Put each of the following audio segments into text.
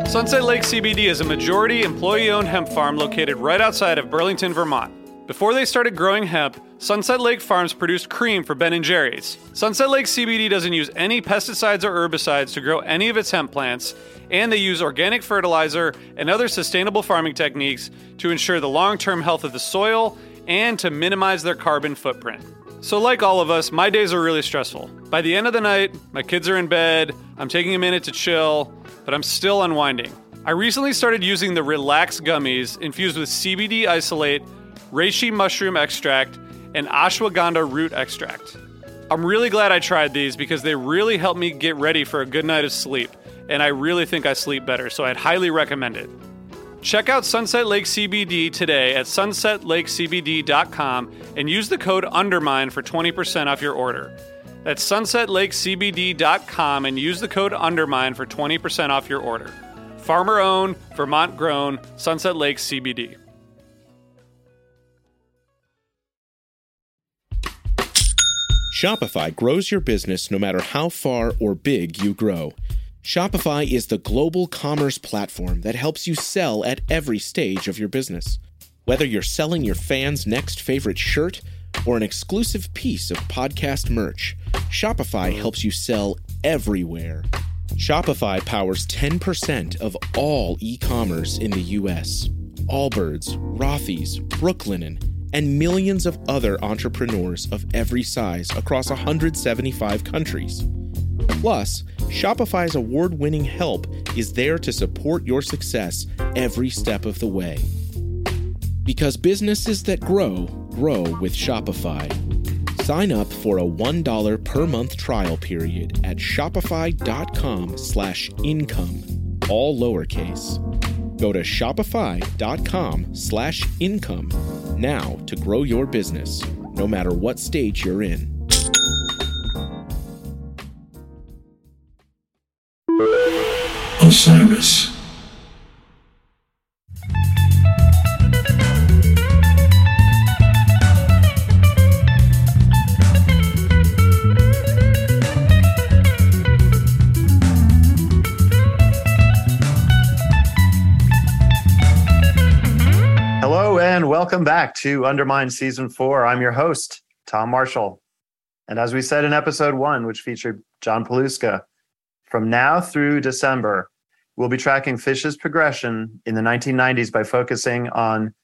Sunset Lake CBD is a majority employee-owned hemp farm located right outside of Burlington, Vermont. Before they started growing hemp, Sunset Lake Farms produced cream for Ben & Jerry's. Sunset Lake CBD doesn't use any pesticides or herbicides to grow any of its hemp plants, and they use organic fertilizer and other sustainable farming techniques to ensure the long-term health of the soil and to minimize their carbon footprint. So like all of us, my days are really stressful. By the end of the night, my kids are in bed, I'm taking a minute to chill, but I'm still unwinding. I recently started using the Relax gummies infused with CBD isolate, reishi mushroom extract, and ashwagandha root extract. I'm really glad I tried these because they really helped me get ready for a good night of sleep, and I really think I sleep better, so I'd highly recommend it. Check out Sunset Lake CBD today at sunsetlakecbd.com and use the code UNDERMINE for 20% off your order. That's sunsetlakecbd.com and use the code UNDERMINE for 20% off your order. Farmer-owned, Vermont-grown, Sunset Lake CBD. Shopify grows your business no matter how far or big you grow. Shopify is the global commerce platform that helps you sell at every stage of your business. Whether you're selling your fans' next favorite shirt or an exclusive piece of podcast merch, Shopify helps you sell everywhere. Shopify powers 10% of all e-commerce in the U.S. Allbirds, Rothy's, Brooklinen, and millions of other entrepreneurs of every size across 175 countries. Plus, Shopify's award-winning help is there to support your success every step of the way. Because businesses that grow, grow with Shopify. Sign up for a $1 per month trial period at shopify.com/income, all lowercase. Go to shopify.com/income now to grow your business, no matter what stage you're in. Osiris. Hello and welcome back to Undermine Season 4. I'm your host, Tom Marshall. And as we said in episode 1, which featured John Paluska, from now through December, we'll be tracking Phish's progression in the 1990s by focusing on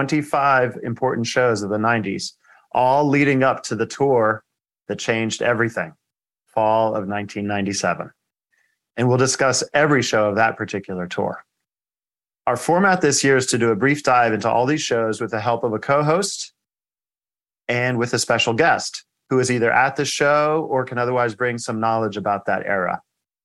25 important shows of the 90s, all leading up to the tour that changed everything, fall of 1997. And we'll discuss every show of that particular tour. Our format this year is to do a brief dive into all these shows with the help of a co-host and with a special guest who is either at the show or can otherwise bring some knowledge about that era.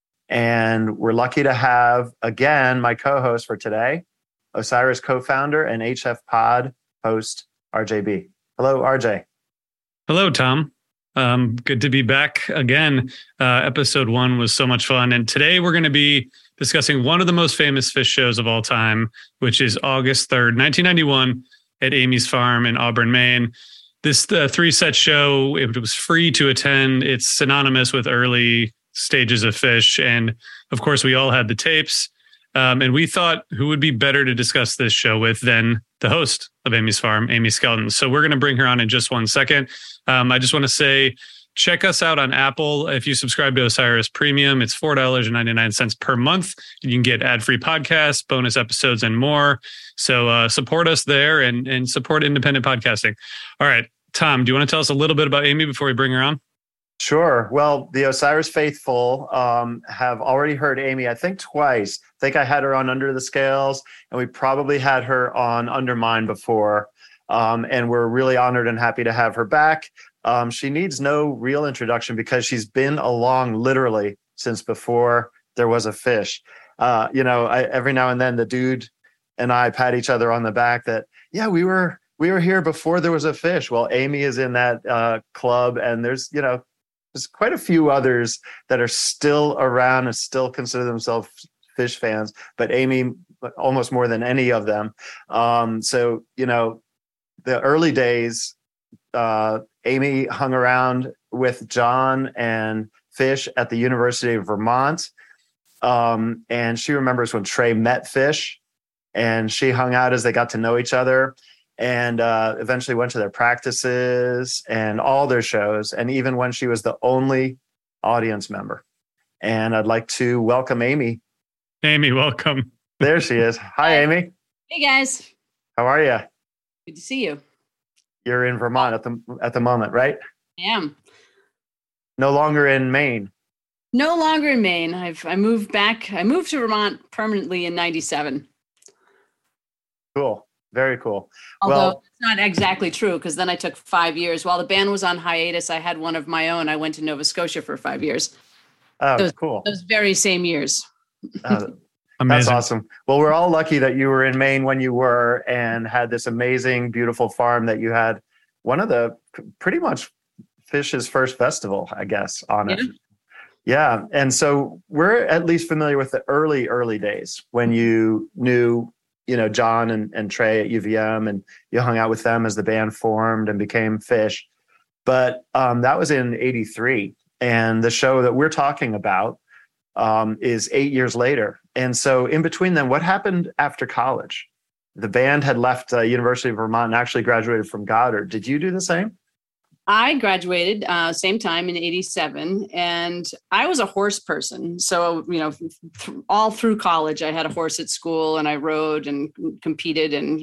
And we're lucky to have, again, my co-host for today, Osiris co-founder and HF Pod host, RJB. Hello, RJ. Hello, Tom. Good to be back again. Episode 1 was so much fun. And today we're going to be discussing one of the most famous Phish shows of all time, which is August 3rd, 1991 at Amy's Farm in Auburn, Maine. This 3-set show, it was free to attend. It's synonymous with early stages of Phish. And of course, we all had the tapes. And we thought who would be better to discuss this show with than the host of Amy's Farm, Amy Skelton. So we're going to bring her on in just one second. I just want to say, check us out on Apple. If you subscribe to Osiris Premium, it's $4.99 per month. You can get ad-free podcasts, bonus episodes, and more. So support us there and support independent podcasting. All right, Tom, do you want to tell us a little bit about Amy before we bring her on? Sure. Well, the Osiris faithful have already heard Amy, I think twice. I think I had her on Under the Scales, and we probably had her on Undermine before. And we're really honored and happy to have her back. She needs no real introduction because she's been along literally since before there was a Phish. Every now and then the dude and I pat each other on the back that, yeah, we were here before there was a Phish. Well, Amy is in that club, and there's quite a few others that are still around and still consider themselves Phish fans, but Amy almost more than any of them. The early days, Amy hung around with John and Phish at the University of Vermont. And she remembers when Trey met Fish, and she hung out as they got to know each other, and eventually went to their practices and all their shows, and even when she was the only audience member. And I'd like to welcome Amy. Amy, welcome. There she is. Hi, Amy. Hey, guys. How are you? Good to see you. You're in Vermont at the moment, right? I am. No longer in Maine. No longer in Maine. I moved back. I moved to Vermont permanently in '97. Cool. Very cool. Although it's not exactly true, because then I took 5 years. While the band was on hiatus, I had one of my own. I went to Nova Scotia for 5 years. Oh, cool. Those very same years. That's awesome. Well, we're all lucky that you were in Maine when you were and had this amazing, beautiful farm that you had one of the pretty much Fish's first festival, I guess, on it. Yeah. And so we're at least familiar with the early days when you knew, John and Trey at UVM, and you hung out with them as the band formed and became Fish. But that was in '83. And the show that we're talking about is 8 years later. And so in between them, what happened after college? The band had left University of Vermont and actually graduated from Goddard. Did you do the same? I graduated same time in '87, and I was a horse person. So, all through college, I had a horse at school, and I rode and competed, and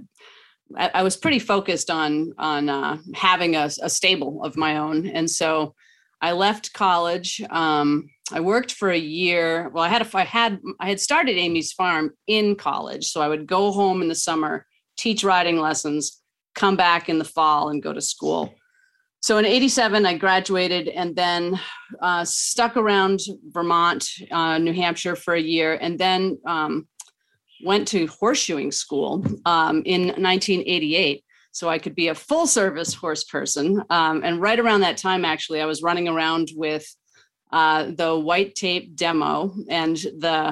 I was pretty focused on having a stable of my own. And so I left college. I worked for a year. Well, I had started Amy's Farm in college, so I would go home in the summer, teach riding lessons, come back in the fall, and go to school. So in '87, I graduated, and then stuck around Vermont, New Hampshire for a year, and then went to horseshoeing school in 1988. So I could be a full service horse person. And right around that time, actually, I was running around with the white tape demo and the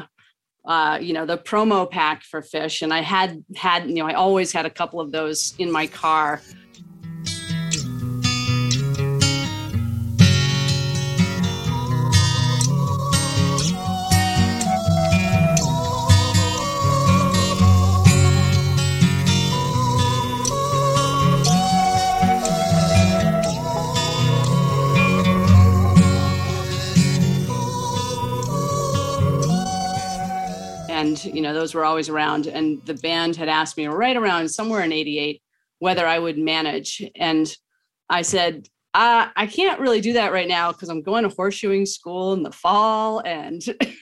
promo pack for Fish. And I had I always had a couple of those in my car. And, those were always around. And the band had asked me right around somewhere in '88 whether I would manage. And I said, I can't really do that right now because I'm going to horseshoeing school in the fall. And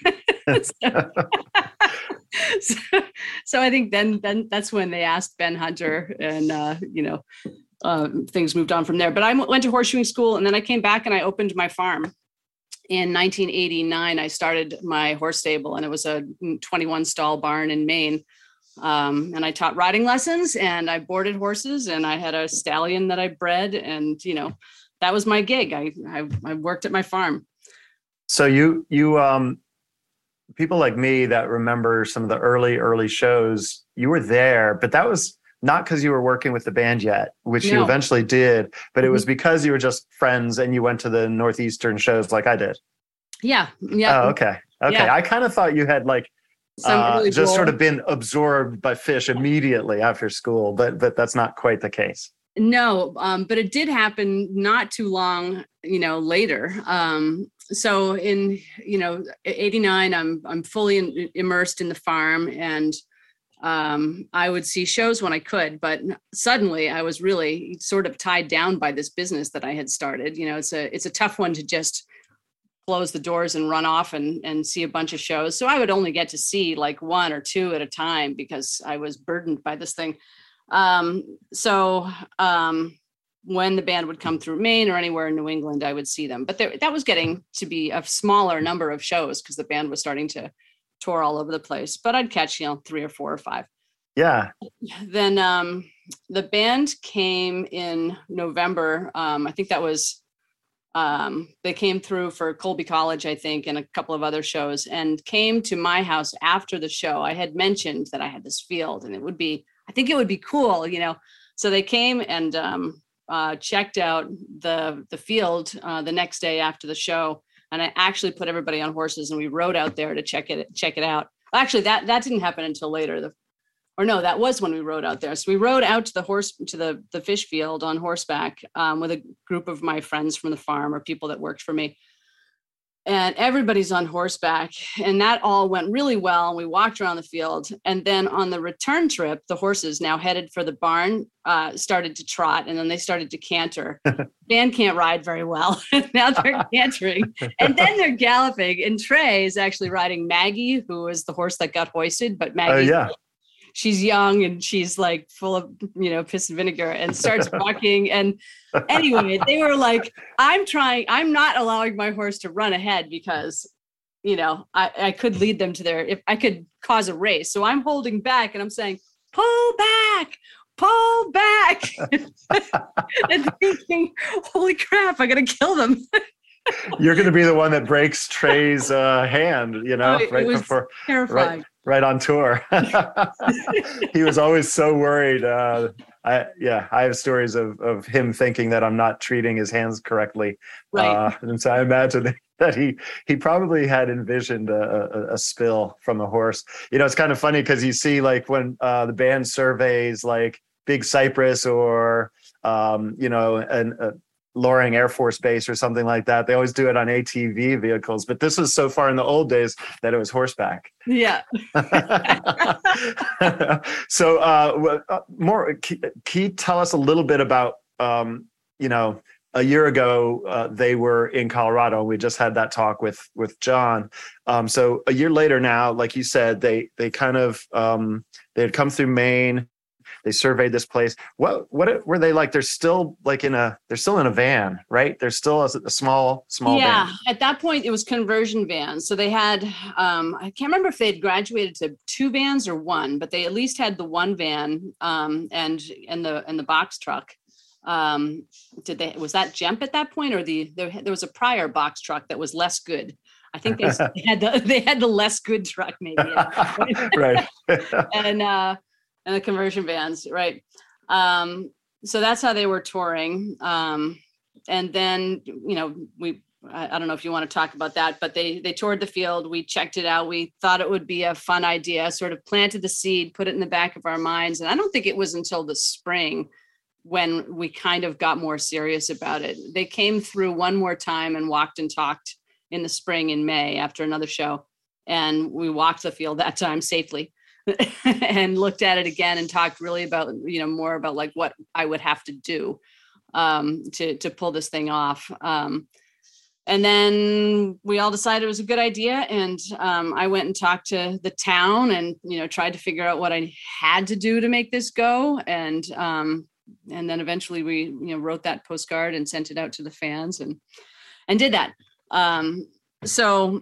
so I think then that's when they asked Ben Hunter, and, things moved on from there. But I went to horseshoeing school, and then I came back and I opened my farm. In 1989, I started my horse stable, and it was a 21 stall barn in Maine. And I taught riding lessons, and I boarded horses, and I had a stallion that I bred, and that was my gig. I worked at my farm. So you people like me that remember some of the early shows, you were there, but that was not because you were working with the band yet, which you eventually did, but it was because you were just friends and you went to the Northeastern shows like I did. Yeah. Oh, okay. Yeah. I kind of thought you had just sort of been absorbed by Fish immediately after school, but that's not quite the case. No, but it did happen not too long, later. So in, '89, I'm fully immersed in the farm, and I would see shows when I could, but suddenly I was really sort of tied down by this business that I had started. It's a tough one to just close the doors and run off and see a bunch of shows. So I would only get to see like one or two at a time because I was burdened by this thing. So when the band would come through Maine or anywhere in New England, I would see them. But that was getting to be a smaller number of shows because the band was starting to tour all over the place. But I'd catch, 3 or 4 or 5. Yeah. Then the band came in November. I think that was, they came through for Colby College, I think, and a couple of other shows, and came to my house after the show. I had mentioned that I had this field and I think it would be cool, So they came and checked out the field the next day after the show. And I actually put everybody on horses and we rode out there to check it out. Actually, that didn't happen until later. That was when we rode out there. So we rode out to the fish field on horseback with a group of my friends from the farm or people that worked for me. And everybody's on horseback, and that all went really well. And we walked around the field, and then on the return trip, the horses, now headed for the barn, started to trot, and then they started to canter. Dan can't ride very well. Now they're cantering, and then they're galloping. And Trey is actually riding Maggie, who is the horse that got hoisted. But Maggie, she's young and she's like full of, piss and vinegar, and starts walking. And anyway, they were like, I'm not allowing my horse to run ahead because, I could lead them to if I could cause a race. So I'm holding back and I'm saying, pull back. And thinking, holy crap, I got to kill them. You're going to be the one that breaks Trey's hand, right before, terrifying. Right on tour. He was always so worried. I have stories of him thinking that I'm not treating his hands correctly. Right. And so I imagine that he probably had envisioned a spill from the horse. It's kind of funny because you see like when the band surveys like Big Cypress or, Loring Air Force Base or something like that. They always do it on ATV vehicles, but this was so far in the old days that it was horseback. Yeah. So can you tell us a little bit about, a year ago, they were in Colorado. We just had that talk with John. So a year later now, like you said, they kind of, they had come through Maine. They surveyed this place. What were they like? They're still in a van, right? They're still a small van. Yeah. At that point, it was conversion vans. So they had, I can't remember if they had graduated to 2 vans or 1, but they at least had the 1 van and the box truck. Was that Jemp at that point, or there was a prior box truck that was less good? I think they had the less good truck maybe. Right. And the conversion vans, right? So that's how they were touring. And then, I don't know if you want to talk about that, but they toured the field. We checked it out. We thought it would be a fun idea, sort of planted the seed, put it in the back of our minds. And I don't think it was until the spring when we kind of got more serious about it. They came through one more time and walked and talked in the spring in May after another show. And we walked the field that time safely. And looked at it again and talked really about, more about like what I would have to do to pull this thing off. And then we all decided it was a good idea. And I went and talked to the town and, tried to figure out what I had to do to make this go. And then eventually we, wrote that postcard and sent it out to the fans and did that. So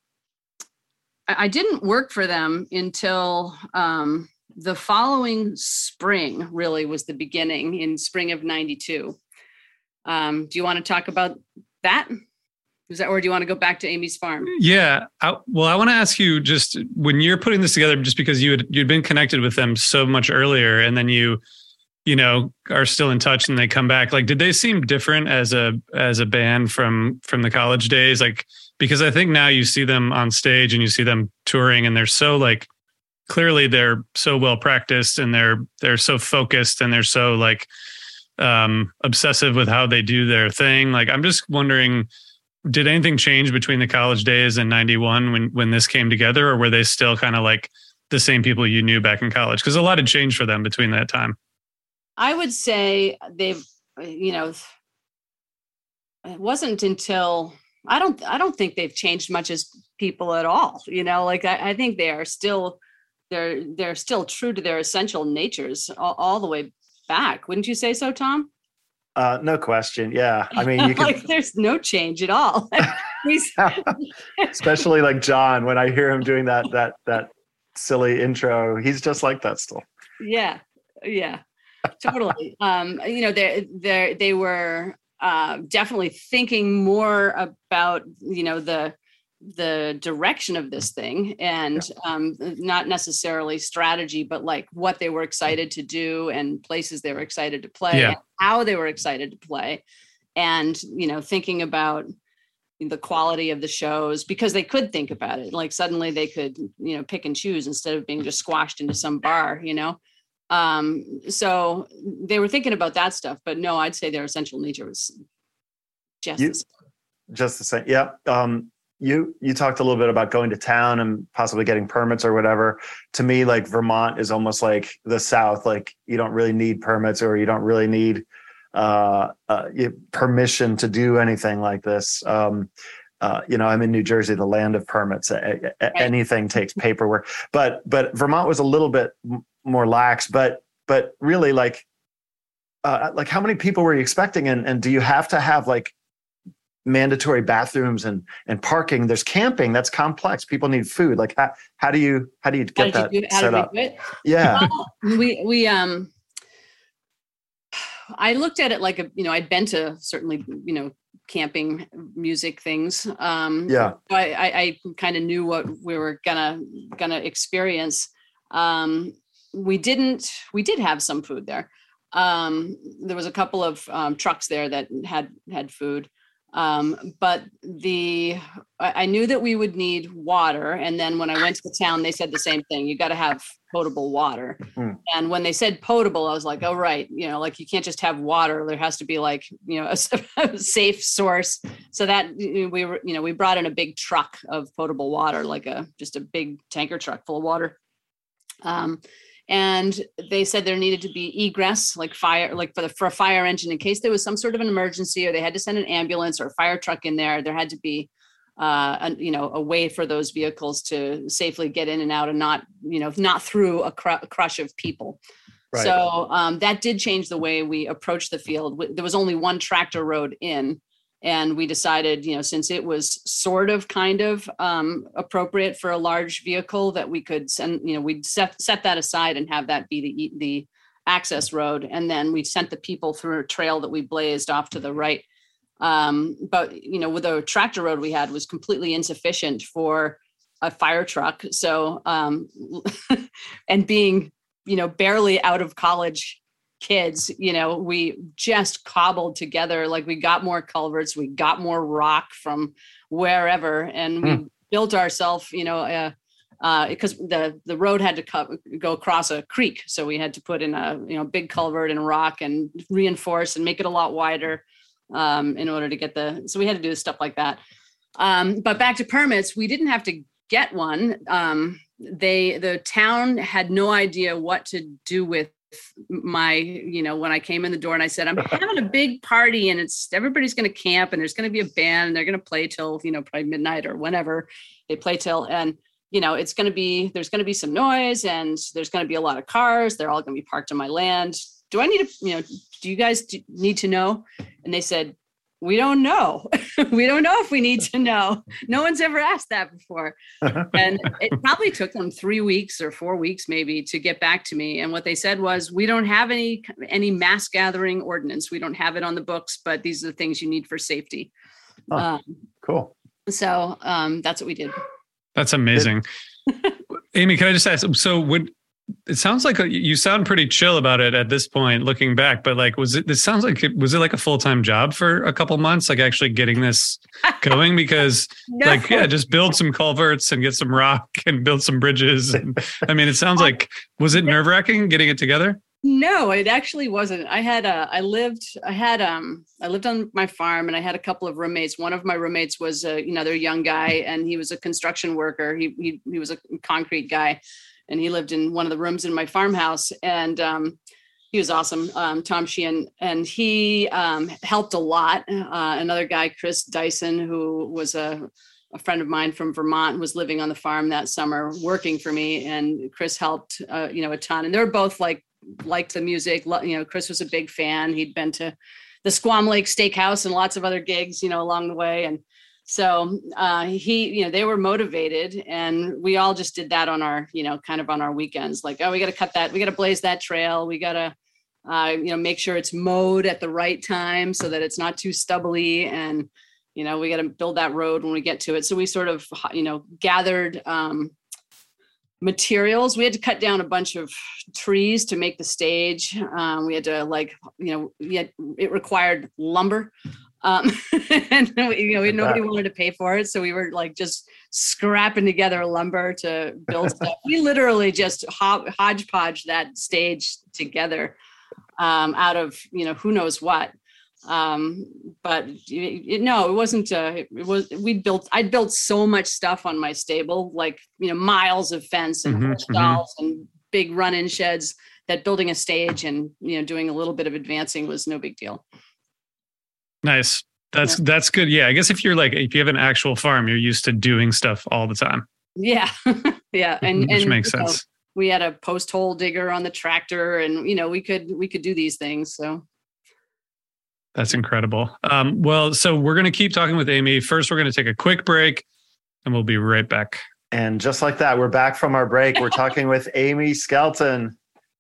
I didn't work for them until the following spring, really was the beginning in spring of 92. Do you want to talk about that? Or do you want to go back to Amy's farm? Yeah. I want to ask you, just when you're putting this together, just because you'd been connected with them so much earlier, and then you are still in touch and they come back, like, did they seem different as a band from the college days? Like, because I think now you see them on stage and you see them touring and they're so like, clearly they're so well practiced and they're so focused and they're so like obsessive with how they do their thing. Like, I'm just wondering, did anything change between the college days and 91 when this came together, or were they still kind of like the same people you knew back in college? Because a lot had changed for them between that time. I would say they've, it wasn't until, I don't think they've changed much as people at all. I think they are still, they're still true to their essential natures all the way back. Wouldn't you say so, Tom? No question. Yeah. I mean, you can there's no change at all. Especially like John, when I hear him doing that silly intro, he's just like that still. Yeah. Yeah, totally. They were definitely thinking more about, the direction of this thing and not necessarily strategy, but like what they were excited to do and places they were excited to play and how they were excited to play. And, thinking about, the quality of the shows, because they could think about it. Like suddenly they could, pick and choose instead of being just squashed into some bar, So they were thinking about that stuff, but no, I'd say their essential nature was just the same. Yeah. You talked a little bit about going to town and possibly getting permits or whatever. To me, like Vermont is almost like the South. Like you don't really need permits, or you don't really need permission to do anything like this. I'm in New Jersey, the land of permits. Anything takes paperwork, but Vermont was a little bit more lax. But really, like how many people were you expecting? And do you have to have like mandatory bathrooms and parking? There's camping. That's complex. People need food. Like how do you get that set up? Yeah. Well, I looked at it like I'd been to certainly, camping music things. I kind of knew what we were gonna experience. We did have some food there. There was a couple of trucks there that had food. But I knew that we would need water. And then when I went to the town, they said the same thing. You got to have potable water. Mm. And when they said potable, I was like, oh, right. Like you can't just have water. There has to be like, a safe source. So that we brought in a big truck of potable water, like just a big tanker truck full of water. And they said there needed to be egress, like fire, like for a fire engine, in case there was some sort of an emergency, or they had to send an ambulance or a fire truck in there. There had to be, a way for those vehicles to safely get in and out, and not through a crush of people. Right. So that did change the way we approached the field. There was only one tractor road in. And we decided, since it was sort of kind of appropriate for a large vehicle, that we could send, we'd set that aside and have that be the access road. And then we sent the people through a trail that we blazed off to the right. But, with the tractor road we had was completely insufficient for a fire truck. So, and being, barely out of college kids, we just cobbled together. Like we got more culverts, we got more rock from wherever, and we built ourselves, because the road had to go across a creek, so we had to put in a big culvert and rock and reinforce and make it a lot wider in order to get so we had to do stuff like that. But back to permits, we didn't have to get one. The town had no idea what to do with my, when I came in the door and I said, I'm having a big party and everybody's going to camp and there's going to be a band and they're going to play till, probably midnight or whenever they play till. And, there's going to be some noise and there's going to be a lot of cars. They're all going to be parked on my land. Do I need to, do you guys need to know? And they said, we don't know. We don't know if we need to know. No one's ever asked that before. And it probably took them 3 weeks or 4 weeks maybe to get back to me. And what they said was, we don't have any mass gathering ordinance. We don't have it on the books, but these are the things you need for safety. Cool. So that's what we did. That's amazing. Amy, can I just ask, it sounds like you sound pretty chill about it at this point, looking back, but like, was it like a full-time job for a couple months, like actually getting this going? Because no. Just build some culverts and get some rock and build some bridges. And I mean, it sounds like, was it nerve-wracking getting it together? No, it actually wasn't. I lived on my farm and I had a couple of roommates. One of my roommates was another young guy, and he was a construction worker. He was a concrete guy. And he lived in one of the rooms in my farmhouse, and he was awesome, Tom Sheehan, and he helped a lot. Another guy, Chris Dyson, who was a friend of mine from Vermont, was living on the farm that summer, working for me, and Chris helped, a ton. And they're both liked the music. Chris was a big fan. He'd been to the Squam Lake Steakhouse and lots of other gigs, along the way, and so they were motivated, and we all just did that on our, kind of on our weekends. Like, oh, we got to cut that. We got to blaze that trail. We got to, make sure it's mowed at the right time so that it's not too stubbly. And, we got to build that road when we get to it. So we sort of, gathered materials. We had to cut down a bunch of trees to make the stage. We had to it required lumber. And nobody wanted to pay for it. So we were like just scrapping together lumber to build stuff. We literally just hodgepodge that stage together out of, who knows what. But it wasn't, I'd built so much stuff on my stable, like, miles of fence and horse stalls and big run-in sheds, that building a stage and, doing a little bit of advancing was no big deal. Nice. That's good. Yeah. I guess if you have an actual farm, you're used to doing stuff all the time. Yeah. Yeah. Which makes sense. We had a post hole digger on the tractor and, we could do these things. So. That's incredible. So we're going to keep talking with Amy. First, we're going to take a quick break and we'll be right back. And just like that, we're back from our break. We're talking with Amy Skelton.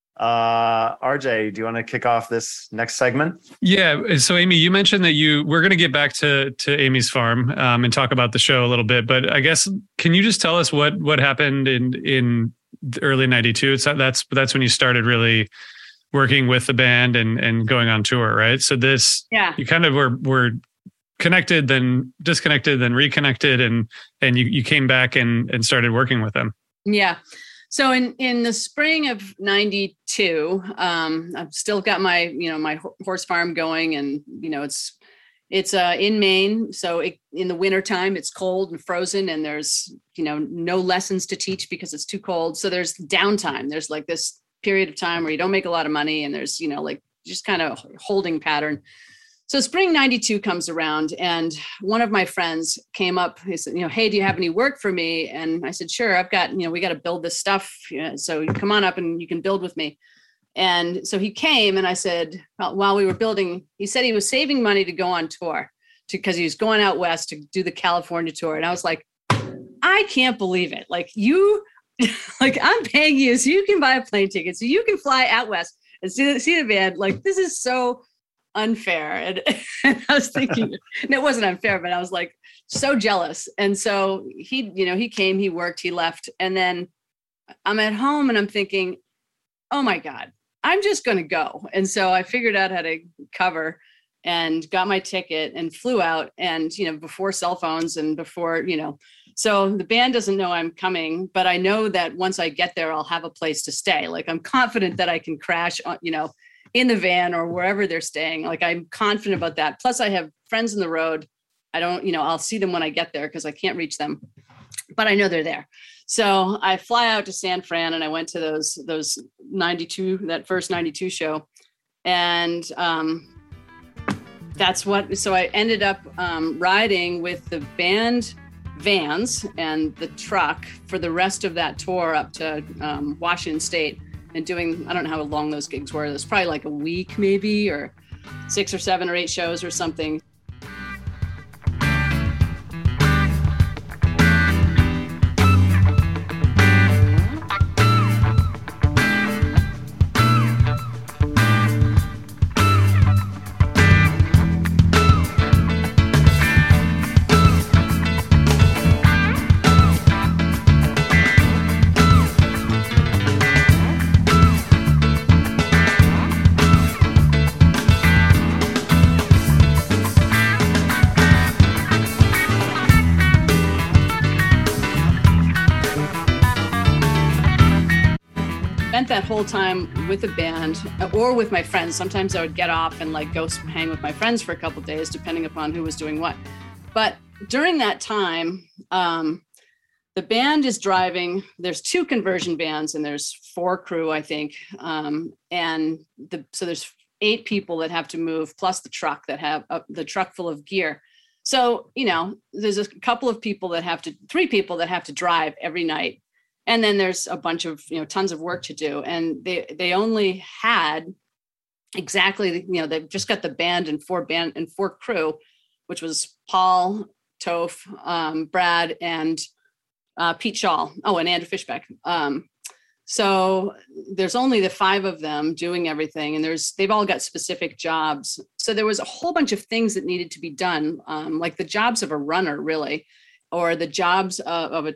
RJ, do you want to kick off this next segment? Yeah. So Amy, you mentioned that we're going to get back to Amy's farm and talk about the show a little bit, but I guess, can you just tell us what happened in the early 92? So that's when you started really working with the band and going on tour, right? So you kind of were connected, then disconnected, then reconnected, and you came back and started working with them. Yeah. So in the spring of 92, I've still got my, my horse farm going, and, it's in Maine. So in the wintertime, it's cold and frozen, and there's, no lessons to teach because it's too cold. So there's downtime. There's like this period of time where you don't make a lot of money, and there's, just kind of holding pattern. So spring 92 comes around, and one of my friends came up. He said, hey, do you have any work for me? And I said, sure, I've got, we got to build this stuff. So come on up and you can build with me. And so he came, and I said, while we were building, he said he was saving money to go on tour because he was going out west to do the California tour. And I was like, I can't believe it. Like I'm paying you so you can buy a plane ticket, so you can fly out west and see the band. Like, this is so unfair. And I was thinking, and it wasn't unfair, but I was like so jealous. And so he came, he worked, he left. And then I'm at home and I'm thinking, oh my God, I'm just going to go. And so I figured out how to cover and got my ticket and flew out, and, before cell phones and before, so the band doesn't know I'm coming, but I know that once I get there, I'll have a place to stay. Like, I'm confident that I can crash on, in the van or wherever they're staying. Like, I'm confident about that. Plus I have friends on the road. I don't, I'll see them when I get there because I can't reach them, but I know they're there. So I fly out to San Fran, and I went to those 92, that first 92 show. And, so I ended up riding with the band vans and the truck for the rest of that tour up to Washington State, and doing, I don't know how long those gigs were. It was probably like a week maybe, or 6 or 7 or 8 shows or something. That whole time with the band or with my friends. Sometimes I would get off and like go hang with my friends for a couple of days, depending upon who was doing what. But during that time, the band is driving. There's 2 conversion bands and there's 4 crew, I think. So there's 8 people that have to move, plus the truck that have the truck full of gear. So, there's a couple of people that have to, 3 people that have to drive every night. And then there's a bunch of, tons of work to do. And they only had exactly, they've just got the band and 4 crew, which was Paul, Toph, Brad, and Pete Shaw. Oh, and Andrew Fishbeck. So there's only the 5 of them doing everything. And they've all got specific jobs. So there was a whole bunch of things that needed to be done, like the jobs of a runner, really, or the jobs of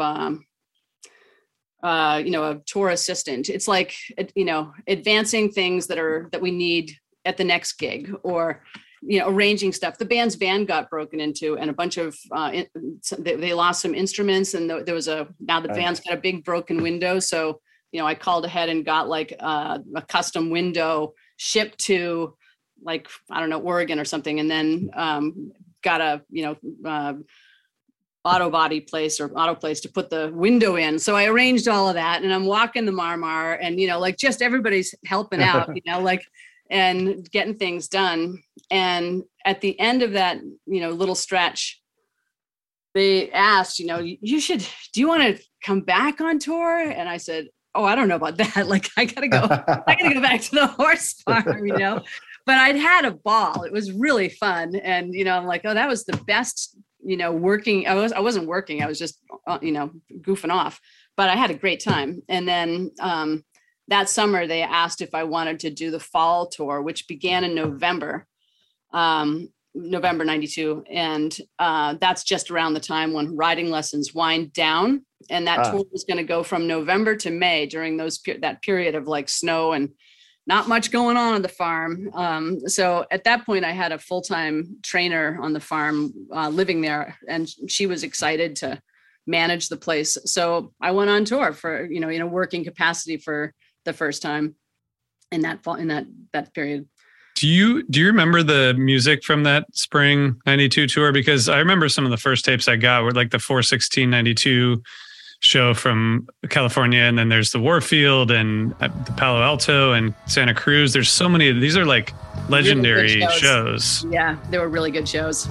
a tour assistant. It's like, advancing things that we need at the next gig, or, arranging stuff. The band's van got broken into, and a bunch of they lost some instruments, and there was now the van's got a big broken window. So I called ahead and got like a custom window shipped to like, I don't know, Oregon or something, and then got a auto body place or auto place to put the window in. So I arranged all of that, and I'm walking the Marmar, and like just everybody's helping out, and getting things done. And at the end of that, little stretch, they asked, do you want to come back on tour? And I said, oh, I don't know about that. Like, I gotta go back to the horse farm, but I'd had a ball. It was really fun. And, I'm like, oh, that was the best, working. I wasn't working. I was just, goofing off, but I had a great time. And then, that summer they asked if I wanted to do the fall tour, which began in November 92. And, that's just around the time when riding lessons wind down. And that tour was going to go from November to May during that period of like snow and not much going on the farm. So at that point I had a full-time trainer on the farm living there, and she was excited to manage the place. So I went on tour for, in a working capacity for the first time in that period. Do you remember the music from that spring 92 tour? Because I remember some of the first tapes I got were like the 4/16/92 show from California, and then there's the Warfield and the Palo Alto and Santa Cruz. There's so many. These are like legendary really shows. Yeah, they were really good shows.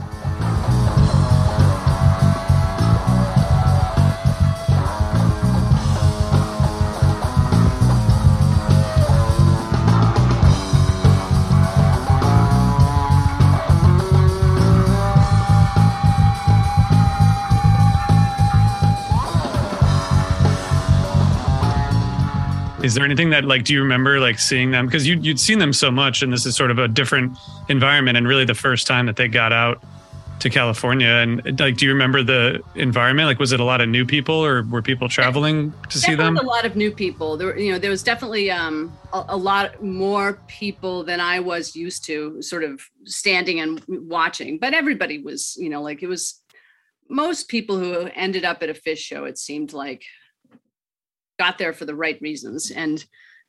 Is there anything that do you remember seeing them? Because you'd seen them so much, and this is sort of a different environment, and really the first time that they got out to California. And do you remember the environment? Was it a lot of new people, or were people traveling to see them? A lot of new people. There was definitely a lot more people than I was used to, sort of standing and watching. But everybody was, it was most people who ended up at a Phish show, it seemed like, got there for the right reasons. And,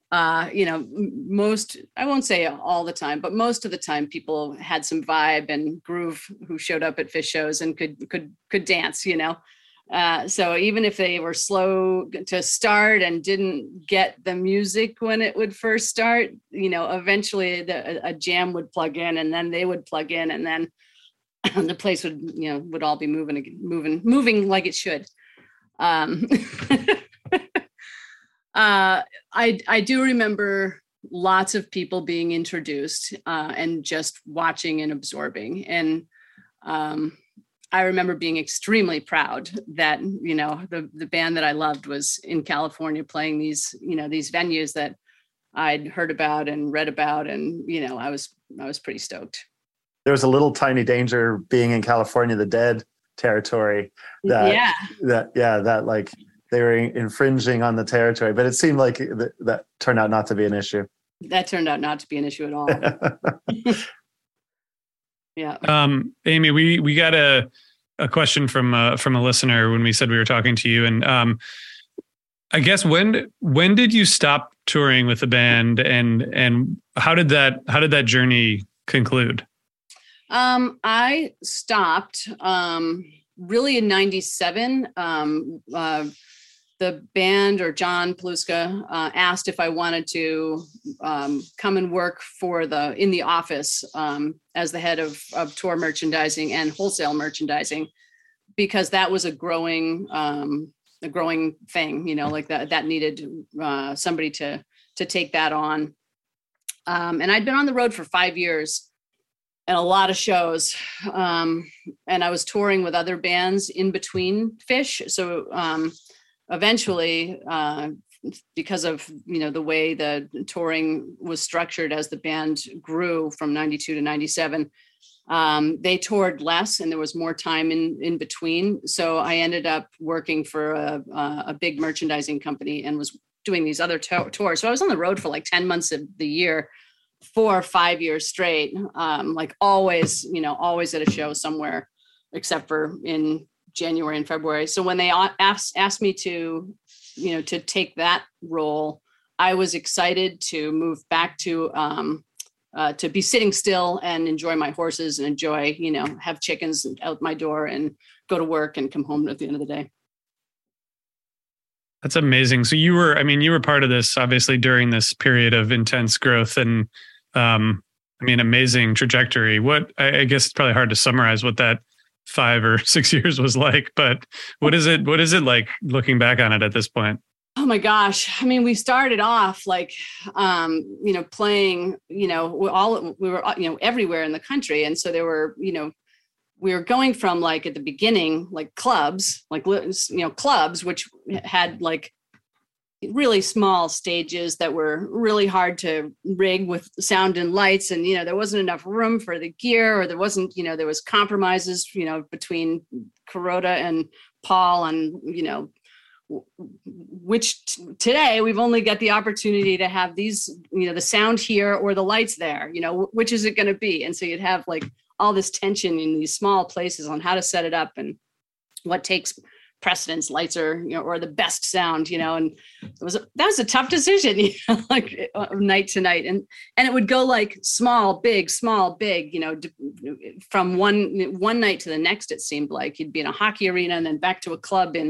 most, I won't say all the time, but most of the time people had some vibe and groove who showed up at Phish shows and could dance, so even if they were slow to start and didn't get the music when it would first start, eventually a jam would plug in, and then they would plug in, and then the place would all be moving like it should. I do remember lots of people being introduced and just watching and absorbing. And I remember being extremely proud that, the band that I loved was in California playing these venues that I'd heard about and read about. And, I was pretty stoked. There was a little tiny danger being in California, the Dead territory. That they were infringing on the territory, but it seemed like that turned out not to be an issue. That turned out not to be an issue at all. Yeah. Amy, we got a question from a listener when we said we were talking to you, and I guess when did you stop touring with the band, and how did that journey conclude? I stopped really in 97. The band, or John Paluska, asked if I wanted to come and work in the office as the head of tour merchandising and wholesale merchandising, because that was a growing thing, that needed somebody to take that on. And I'd been on the road for 5 years and a lot of shows. And I was touring with other bands in between Phish. So eventually, because of, the way the touring was structured as the band grew from 92 to 97, they toured less and there was more time in between. So I ended up working for a big merchandising company and was doing these other tours. So I was on the road for like 10 months of the year, 4 or 5 years straight, like always, always at a show somewhere, except for in January and February. So when they asked me to, to take that role, I was excited to move back to be sitting still and enjoy my horses and enjoy, have chickens out my door and go to work and come home at the end of the day. That's amazing. So you were part of this obviously during this period of intense growth and, amazing trajectory. I guess it's probably hard to summarize what that 5 or 6 years was like, but what is it like looking back on it at this point? Oh my gosh. We started off like, playing, we were, everywhere in the country. And so there were, we were going from like at the beginning, like clubs, clubs, which had like really small stages that were really hard to rig with sound and lights. And, there wasn't enough room for the gear, or there wasn't, there was compromises, between Kuroda and Paul and, which today we've only got the opportunity to have these, the sound here or the lights there, which is it going to be? And so you'd have like all this tension in these small places on how to set it up and what takes precedence, lights or the best sound, and that was a tough decision, like night to night. And it would go like small, big, from one night to the next. It seemed like you'd be in a hockey arena and then back to a club in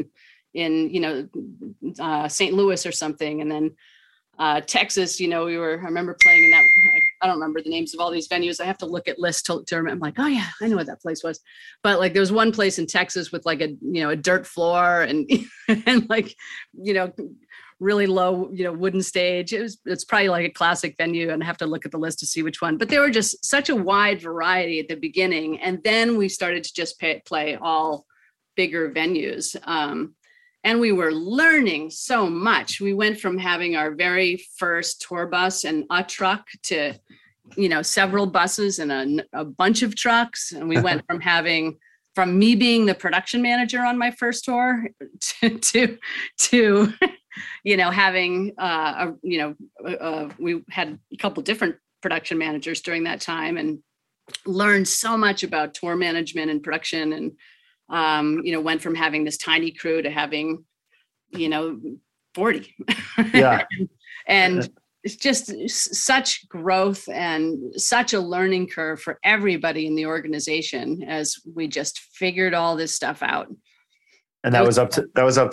St. Louis or something. And then Texas, I remember playing in that, I don't remember the names of all these venues. I have to look at lists to remember. I'm like, oh yeah, I know what that place was. But like, there was one place in Texas with like a dirt floor and, and like, really low, wooden stage. It's probably like a classic venue, and I have to look at the list to see which one, but there were just such a wide variety at the beginning. And then we started to just play all bigger venues. And we were learning so much. We went from having our very first tour bus and a truck to, several buses and a bunch of trucks. And we went from me being the production manager on my first tour to having, we had a couple different production managers during that time and learned so much about tour management and production, and went from having this tiny crew to having, 40. Yeah. And it's just such growth and such a learning curve for everybody in the organization as we just figured all this stuff out. And that was up to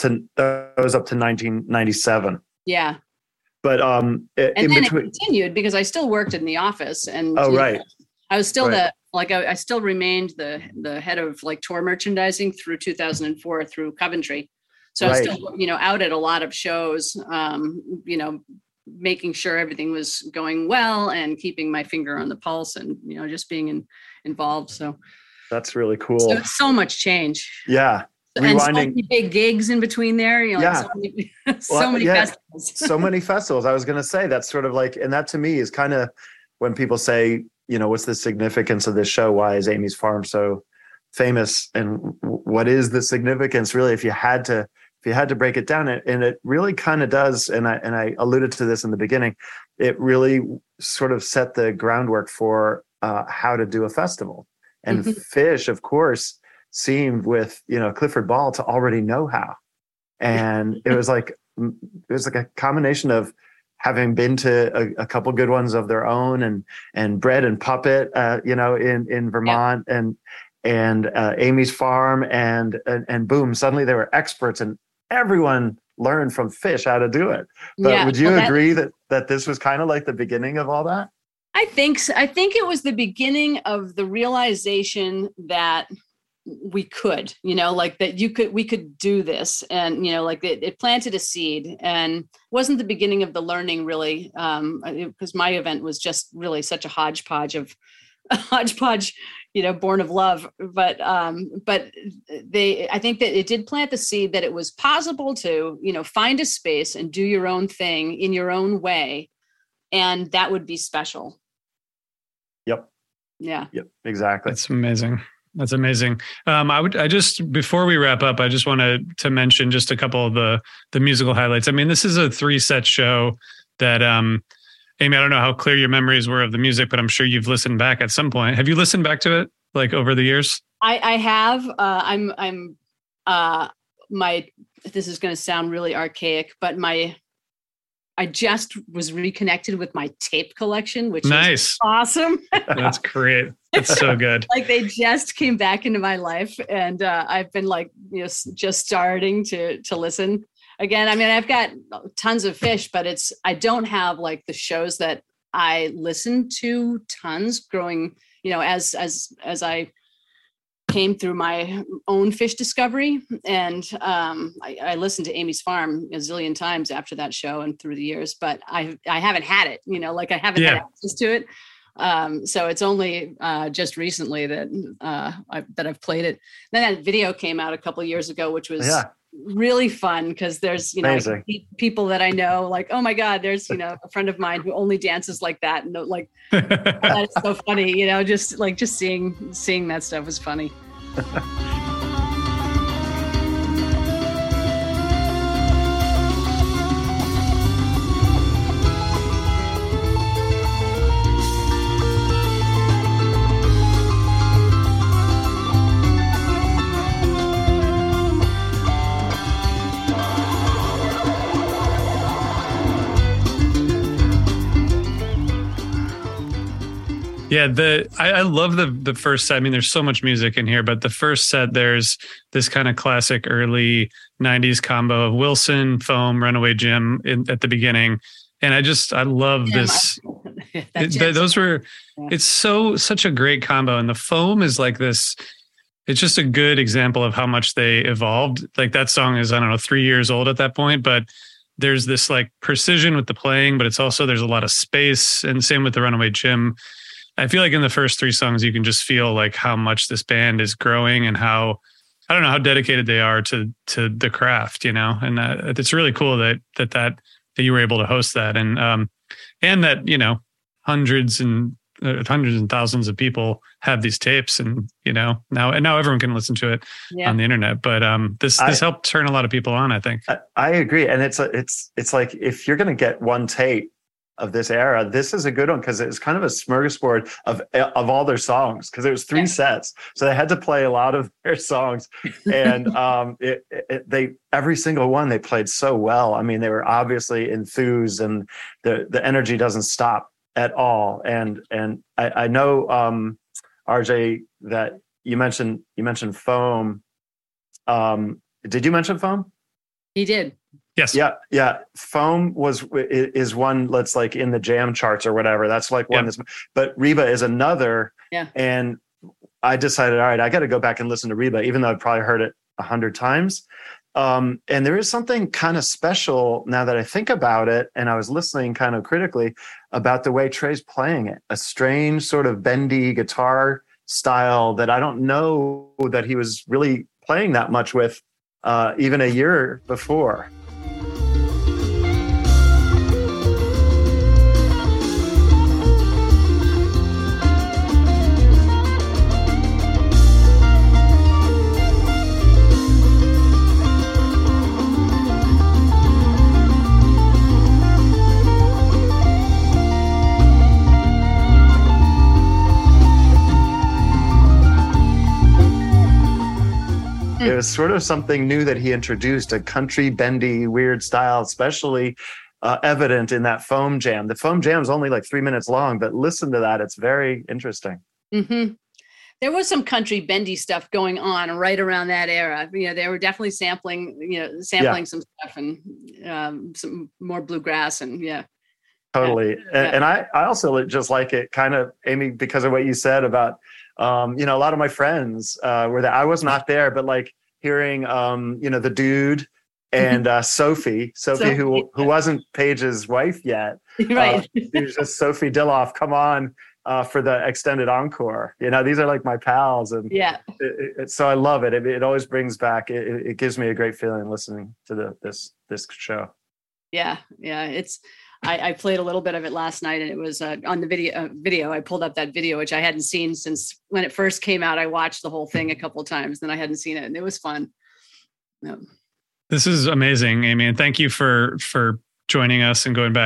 1997. Yeah. But it continued because I still worked in the office, and right. I was still I still remained the head of like tour merchandising through 2004 through Coventry. So right. I was still, out at a lot of shows, making sure everything was going well and keeping my finger on the pulse and, just being involved. So that's really cool. So it's so much change. Yeah. And so many big gigs in between there, yeah. So many festivals. So many festivals. I was going to say that's sort of like, and that to me is kind of when people say, what's the significance of this show? Why is Amy's Farm so famous? And what is the significance really, if you had to break it down? And it really kind of does. And I alluded to this in the beginning. It really sort of set the groundwork for how to do a festival. And mm-hmm. Fish, of course, seemed with, Clifford Ball to already know how. And it was like a combination of having been to a couple good ones of their own and Bread and Puppet, in Vermont, yeah. and Amy's Farm and boom, suddenly they were experts and everyone learned from Fish how to do it. But yeah, would you agree that this was kind of like the beginning of all that? I think so. I think it was the beginning of the realization that we could, that we could do this. And, it planted a seed, and wasn't the beginning of the learning really, because my event was just really such a hodgepodge, born of love. But I think that it did plant the seed that it was possible to, find a space and do your own thing in your own way. And that would be special. Yep. Yeah. Yep. Exactly. That's amazing. That's amazing. I just, before we wrap up, I just wanted to mention just a couple of the musical highlights. I mean, this is a 3-set show that, Amy, I don't know how clear your memories were of the music, but I'm sure you've listened back at some point. Have you listened back to it like over the years? I have. This is going to sound really archaic, but I just was reconnected with my tape collection, which is awesome. That's great. It's so good. Like they just came back into my life, and I've been like, just starting to listen again. I mean, I've got tons of Phish, but I don't have like the shows that I listened to tons growing, as I came through my own Phish discovery. And I listened to Amy's Farm a zillion times after that show and through the years, but I haven't had it, like I haven't had access to it. So it's only just recently that I've played it. Then that video came out a couple of years ago, which was really fun because there's, people that I know, like, oh my God, there's, a friend of mine who only dances like that. And like, that is so funny, just seeing that stuff was funny. Yeah, I love the first set. I mean, there's so much music in here, but the first set, there's this kind of classic early 90s combo of Wilson, Foam, Runaway Jim at the beginning. And I love this. It's such a great combo. And the Foam is like this, it's just a good example of how much they evolved. Like that song is, I don't know, 3 years old at that point, but there's this like precision with the playing, but it's also, there's a lot of space, and same with the Runaway Jim. I feel like in the first 3 songs, you can just feel like how much this band is growing and how, I don't know, how dedicated they are to the craft, and it's really cool that you were able to host that. And that, hundreds and thousands of people have these tapes, and, now everyone can listen to it on the internet. But this helped turn a lot of people on, I think. I agree. And it's like, if you're going to get one tape of this era, this is a good one because it's kind of a smorgasbord of all their songs, because it was 3 sets, so they had to play a lot of their songs, and they every single one they played so well. I mean, they were obviously enthused, and the energy doesn't stop at all. And I know RJ, that you mentioned Foam. Did you mention Foam? He did. Yes. Yeah. Foam is one that's like in the jam charts or whatever. That's like one but Reba is another. Yeah. And I decided, all right, I got to go back and listen to Reba, even though I'd probably heard it 100 times. And there is something kind of special now that I think about it. And I was listening kind of critically about the way Trey's playing it, a strange sort of bendy guitar style that I don't know that he was really playing that much with even a year before. It was sort of something new that he introduced, a country bendy weird style, especially evident in that Foam Jam. The Foam Jam is only like 3 minutes long, but listen to that. It's very interesting. Mm-hmm. There was some country bendy stuff going on right around that era. They were definitely sampling some stuff, and some more bluegrass, and Totally. And I also just like it kind of, Amy, because of what you said about, a lot of my friends were there. I was not there, but like hearing, the Dude and Sophie, who wasn't Paige's wife yet. Right. It was just Sophie Dilloff, come on for the extended encore. These are like my pals. And so I love it. It always brings back, it gives me a great feeling listening to this show. Yeah. I played a little bit of it last night, and it was on the video. I pulled up that video, which I hadn't seen since when it first came out. I watched the whole thing a couple of times, then I hadn't seen it, and it was fun. Yeah. This is amazing, Amy, and thank you for joining us and going back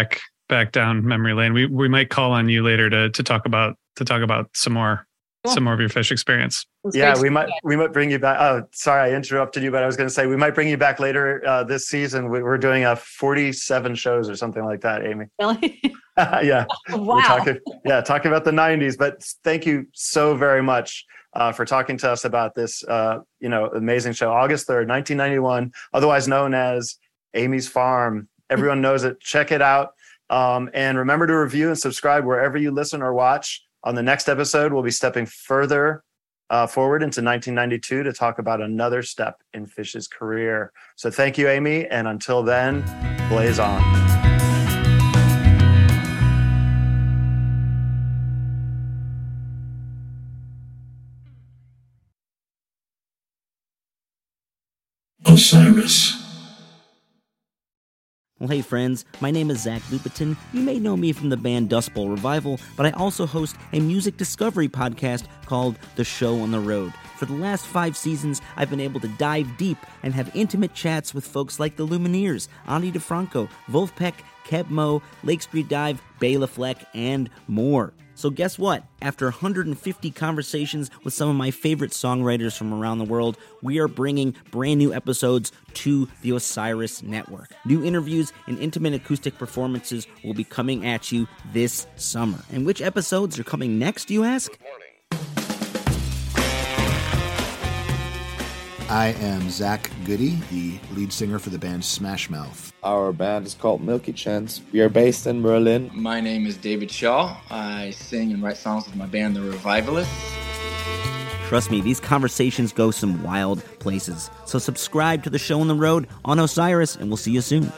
back down memory lane. We might call on you later to talk about some more of your Phish experience. Yeah, we might bring you back. Oh, sorry, I interrupted you, but I was going to say we might bring you back later this season. We're doing 47 shows or something like that, Amy. Really? Yeah. Wow. Talking about the 90s. But thank you so very much for talking to us about this, amazing show. August 3rd, 1991, otherwise known as Amy's Farm. Everyone knows it. Check it out. And remember to review and subscribe wherever you listen or watch. On the next episode, we'll be stepping further forward into 1992 to talk about another step in Phish's career. So thank you, Amy. And until then, blaze on. Osiris. Well, hey friends, my name is Zach Lupetin. You may know me from the band Dust Bowl Revival, but I also host a music discovery podcast called The Show on the Road. For the last 5 seasons, I've been able to dive deep and have intimate chats with folks like the Lumineers, Ani DeFranco, Wolfpack, Keb Mo, Lake Street Dive, Bela Fleck, and more. So guess what? After 150 conversations with some of my favorite songwriters from around the world, we are bringing brand new episodes to the Osiris Network. New interviews and intimate acoustic performances will be coming at you this summer. And which episodes are coming next, you ask? I am Zach Goody, the lead singer for the band Smash Mouth. Our band is called Milky Chance. We are based in Berlin. My name is David Shaw. I sing and write songs with my band, The Revivalists. Trust me, these conversations go some wild places. So subscribe to The Show on the Road on Osiris, and we'll see you soon.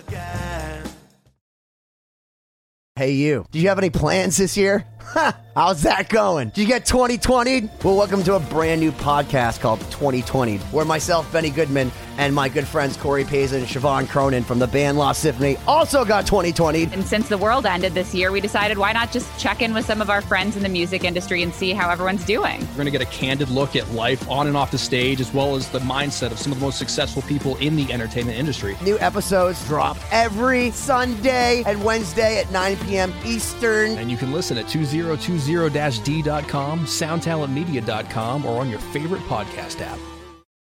Hey you, do you have any plans this year? How's that going? Did you get 2020'd? Well, welcome to a brand new podcast called 2020'd, where myself, Benny Goodman, and my good friends Corey Paisley and Siobhan Cronin from the band Lost Symphony also got 2020'd. And since the world ended this year, we decided why not just check in with some of our friends in the music industry and see how everyone's doing. We're going to get a candid look at life on and off the stage, as well as the mindset of some of the most successful people in the entertainment industry. New episodes drop every Sunday and Wednesday at 9 p.m. Eastern. And you can listen at 2020-d.com, soundtalentmedia.com, or on your favorite podcast app.